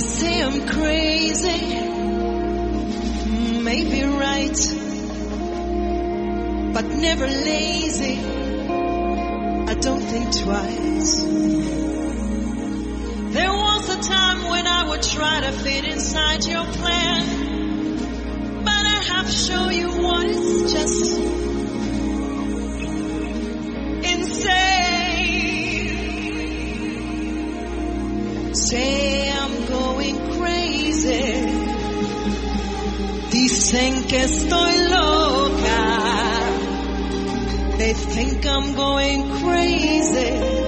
say I'm crazy, maybe right, but never lazy. I don't think twice. There was a time when I would try to fit inside your plan, but I have to show you what it's just insane. Say I'm going crazy. Dicen que estoy loca. They think I'm going crazy.